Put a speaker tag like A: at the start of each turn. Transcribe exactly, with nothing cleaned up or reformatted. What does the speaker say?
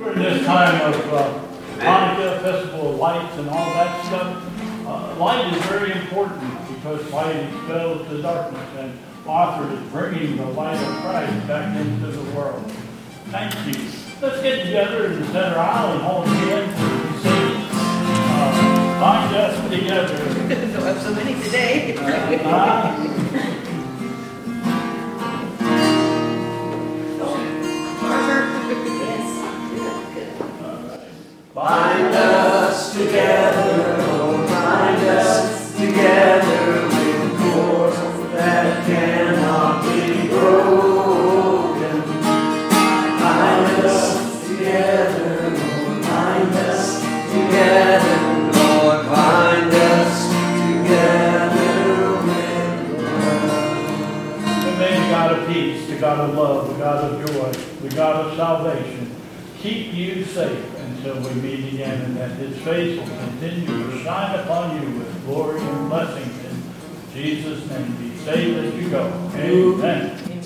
A: We're in this time of uh, Hanukkah, Festival of Lights and all that stuff. Uh, light is very important because light expels the darkness, and Arthur is bringing the light of Christ back into the world. Thank you. Let's get together in the center aisle and hold hands and sing uh, Bind Us Together.
B: Don't have so many today.
A: Uh,
C: Bind us together, oh, bind us together with cords that cannot be broken. Bind us together, oh, bind us together, Lord, bind us together with love.
A: And may the God of peace, the God of love, the God of joy, the God of salvation, keep you safe until we meet again, and that his face will continue to shine upon you with glory and blessings. In Jesus' name, be safe as you go. Amen.